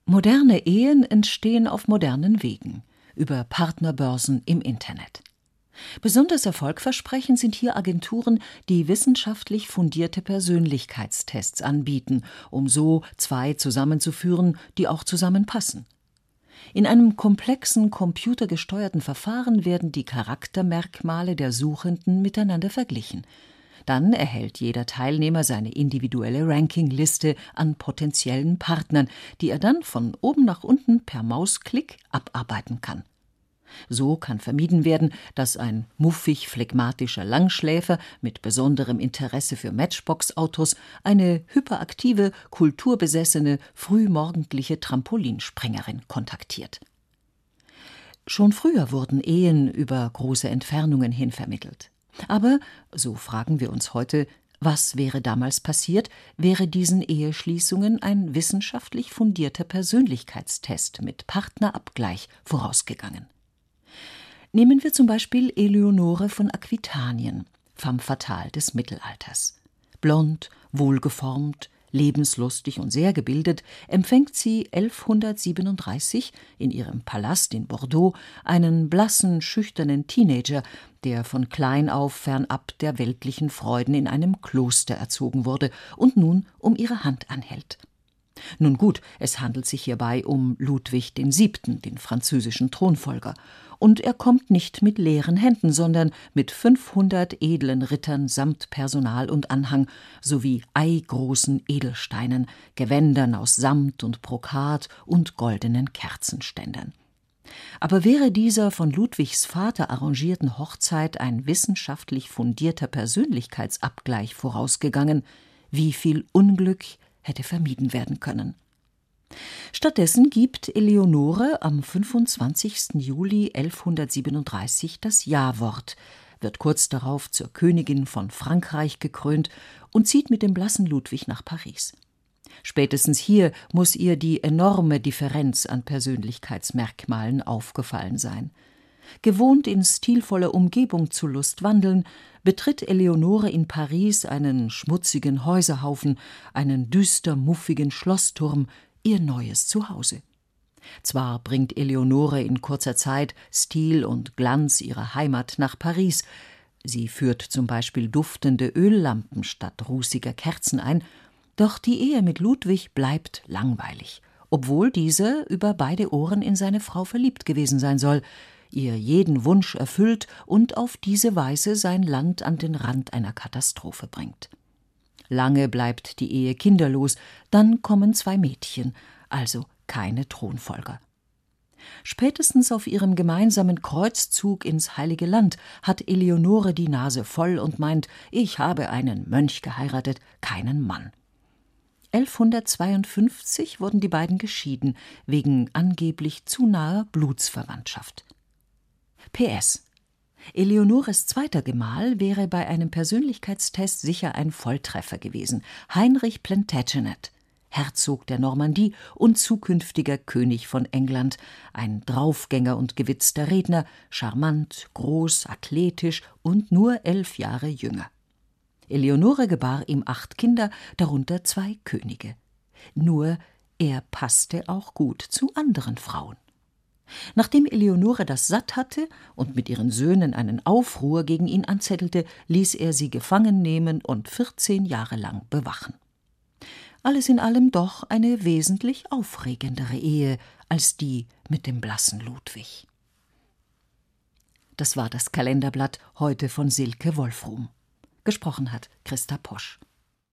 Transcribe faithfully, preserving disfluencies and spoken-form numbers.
Moderne Ehen entstehen auf modernen Wegen, über Partnerbörsen im Internet. Besonders erfolgversprechend sind hier Agenturen, die wissenschaftlich fundierte Persönlichkeitstests anbieten, um so zwei zusammenzuführen, die auch zusammenpassen. In einem komplexen, computergesteuerten Verfahren werden die Charaktermerkmale der Suchenden miteinander verglichen. Dann erhält jeder Teilnehmer seine individuelle Rankingliste an potenziellen Partnern, die er dann von oben nach unten per Mausklick abarbeiten kann. So kann vermieden werden, dass ein muffig-phlegmatischer Langschläfer mit besonderem Interesse für Matchbox-Autos eine hyperaktive, kulturbesessene, frühmorgendliche Trampolinspringerin kontaktiert. Schon früher wurden Ehen über große Entfernungen hin vermittelt. Aber, so fragen wir uns heute, was wäre damals passiert, wäre diesen Eheschließungen ein wissenschaftlich fundierter Persönlichkeitstest mit Partnerabgleich vorausgegangen? Nehmen wir zum Beispiel Eleonore von Aquitanien, femme fatale des Mittelalters. Blond, wohlgeformt, lebenslustig und sehr gebildet, empfängt sie elfhundertsiebenunddreißig in ihrem Palast in Bordeaux einen blassen, schüchternen Teenager, der von klein auf fernab der weltlichen Freuden in einem Kloster erzogen wurde und nun um ihre Hand anhält. Nun gut, es handelt sich hierbei um Ludwig den Siebten, den französischen Thronfolger, und er kommt nicht mit leeren Händen, sondern mit fünfhundert edlen Rittern samt Personal und Anhang sowie eigroßen Edelsteinen, Gewändern aus Samt und Brokat und goldenen Kerzenständern. Aber wäre dieser von Ludwigs Vater arrangierten Hochzeit ein wissenschaftlich fundierter Persönlichkeitsabgleich vorausgegangen, wie viel Unglück hätte vermieden werden können. Stattdessen gibt Eleonore am fünfundzwanzigsten Juli elfhundertsiebenunddreißig das Ja-Wort, wird kurz darauf zur Königin von Frankreich gekrönt und zieht mit dem blassen Ludwig nach Paris. Spätestens hier muss ihr die enorme Differenz an Persönlichkeitsmerkmalen aufgefallen sein. Gewohnt in stilvoller Umgebung zu lustwandeln, betritt Eleonore in Paris einen schmutzigen Häuserhaufen, einen düster muffigen Schlossturm, ihr neues Zuhause. Zwar bringt Eleonore in kurzer Zeit Stil und Glanz ihrer Heimat nach Paris, sie führt zum Beispiel duftende Öllampen statt rußiger Kerzen ein, doch die Ehe mit Ludwig bleibt langweilig, obwohl dieser über beide Ohren in seine Frau verliebt gewesen sein soll, ihr jeden Wunsch erfüllt und auf diese Weise sein Land an den Rand einer Katastrophe bringt. Lange bleibt die Ehe kinderlos, dann kommen zwei Mädchen, also keine Thronfolger. Spätestens auf ihrem gemeinsamen Kreuzzug ins Heilige Land hat Eleonore die Nase voll und meint, ich habe einen Mönch geheiratet, keinen Mann. elfhundertzweiundfünfzig wurden die beiden geschieden, wegen angeblich zu naher Blutsverwandtschaft. P S Eleonores zweiter Gemahl wäre bei einem Persönlichkeitstest sicher ein Volltreffer gewesen. Heinrich Plantagenet, Herzog der Normandie und zukünftiger König von England, ein Draufgänger und gewitzter Redner, charmant, groß, athletisch und nur elf Jahre jünger. Eleonore gebar ihm acht Kinder, darunter zwei Könige. Nur er passte auch gut zu anderen Frauen. Nachdem Eleonore das satt hatte und mit ihren Söhnen einen Aufruhr gegen ihn anzettelte, ließ er sie gefangen nehmen und vierzehn Jahre lang bewachen. Alles in allem doch eine wesentlich aufregendere Ehe als die mit dem blassen Ludwig. Das war das Kalenderblatt heute von Silke Wolfrum. Gesprochen hat Christa Posch.